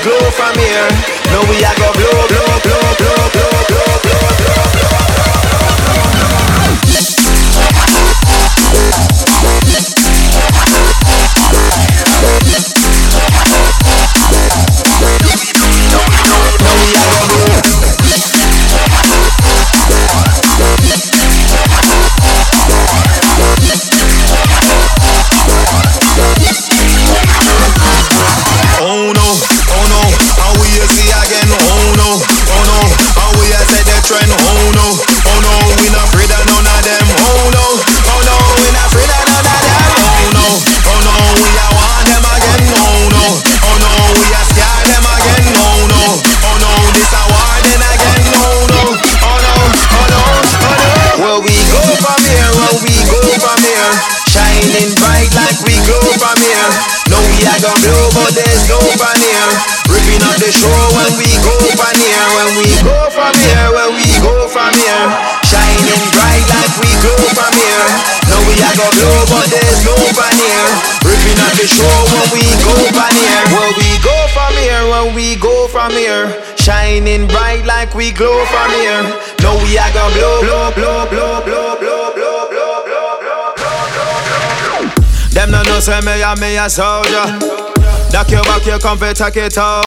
glow from here. Now we a go blow, blow, blow, blow, blow, blow, blow, blow, blow. Oh no, how we a see again? Oh no, how we a set the trend? Oh no, we not afraid of none of them. Oh no, we not afraid of none of them. Oh no, we a want them again. Oh no, we a scare them again. Oh no, this a war then again. Oh no. Where we go from here, where we go from here, shining bright like we glow from here. No, we a go blow, but there's no from here. Ripping up the show when we go from here. When we go from here, when we go from here, shining bright like we glow from here. No, we a go blow, but there's no from here. Ripping up the show when we go from here. Where we go from here, when we go from here, shining bright like we glow from here. No, we a go blow, blow, blow, blow, blow, blow, blow, blow, blow, blow, blow. Them no know say me a soldier. Duck your back, you come for take it out.